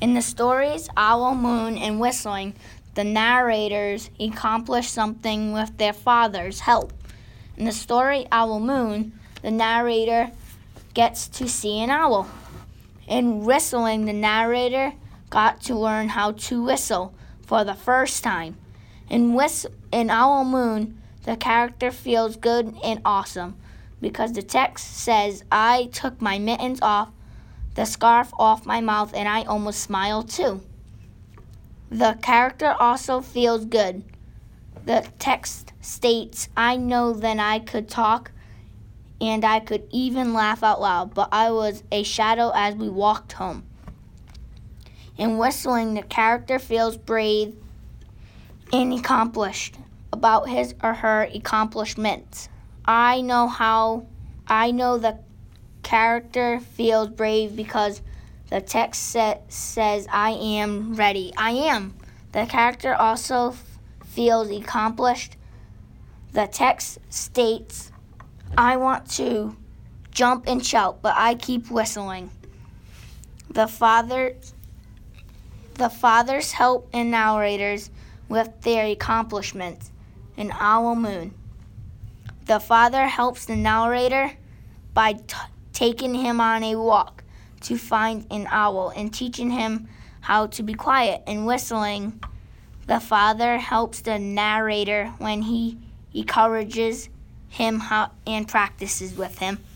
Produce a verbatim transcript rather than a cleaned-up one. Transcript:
In the stories Owl, Moon, and Whistling, the narrators accomplish something with their father's help. In the story Owl, Moon, the narrator gets to see an owl. In Whistling, the narrator got to learn how to whistle for the first time. In, whist- in Owl, Moon, the character feels good and awesome because the text says, I took my mittens off, the scarf off my mouth, and I almost smiled too. The character also feels good. The text states, I know then I could talk and I could even laugh out loud, but I was a shadow as we walked home. In Whistling, the character feels brave and accomplished about his or her accomplishments. I know how, I know the character feels brave because the text sa- says, I am ready. I am. The character also f- feels accomplished. The text states, I want to jump and shout, but I keep whistling. The father, the fathers help in narrators with their accomplishments. In Owl, Moon, the father helps the narrator by t- taking him on a walk to find an owl and teaching him how to be quiet. In Whistling, the father helps the narrator when he encourages him how, and practices with him.